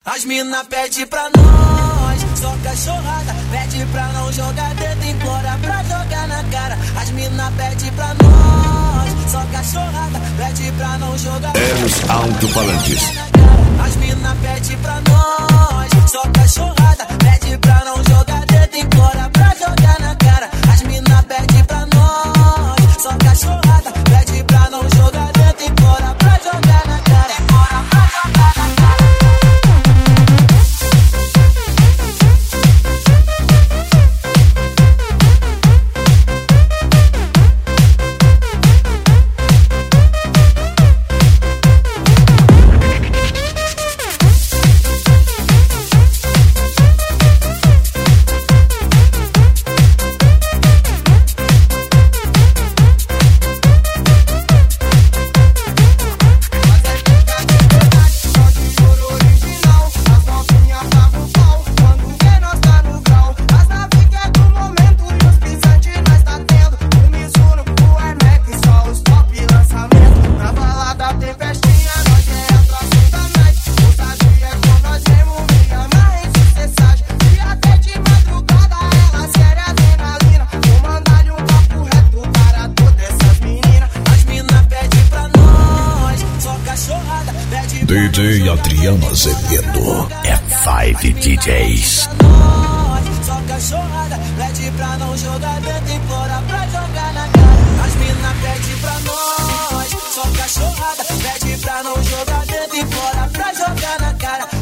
As mina pede pra nós, só cachorrada. Pede pra não jogar dentro, implora pra jogar na cara. As mina pede pra nós, só cachorrada. Pede pra não jogar Eros Alto-Falantes. As mina pede pra nós, só cachorrada. Pede pra não jogar dentro, implora pra jogar na cara. As mina pede pra nós, só cachorrada. Pede pra não jogar dentro, implora pra jogar na cara. Implora pra jogar na cara. DJ Adriano Azevedo, F5 DJs. Só cachorrada, pede pra não jogar dentro, implora pra jogar na cara. As mina pede pra nós, só cachorrada, pede pra não jogar dentro, implora pra jogar na cara.